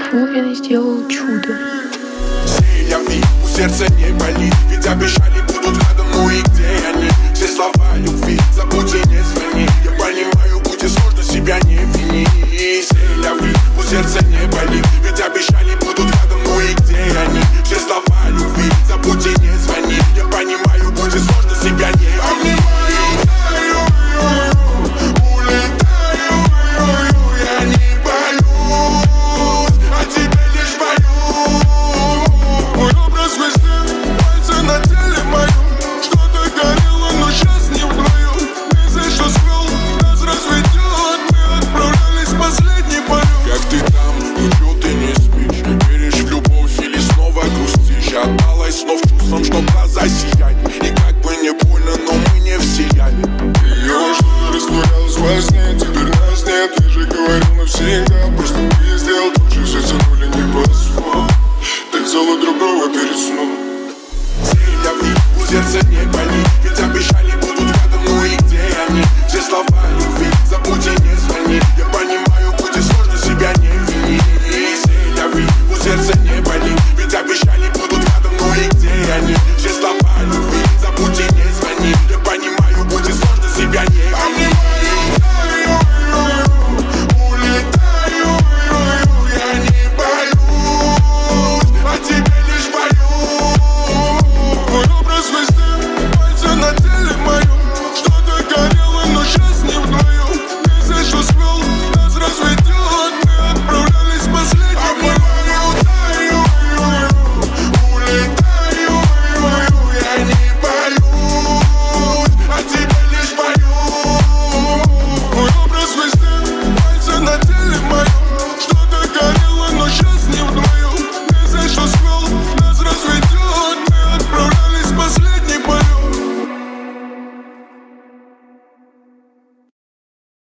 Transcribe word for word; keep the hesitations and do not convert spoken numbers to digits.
Бетховен сделал чудо. Любви, у сердца не болит, ведь обещали будут рядом, ну и где они? Все слова любви, забудь и не звони. Я понимаю, будет сложно, себя не вини. Любви, у сердца не болит, ведь обещали будут рядом, ну и где они? Все слова любви, забудь и не звони. Я понимаю, будет сложно, себя не вини. Что глаза сияют, и как бы не больно, но мы не всияли. Ее что-то растворялось во сне, теперь нас нет. Ты же говорил навсегда, просто ты сделал то, что все тянули не по своему. Ты взяла другого перед сном. Любви, у сердца не болит, ведь обещали будут рядом, ну и где они? Все слова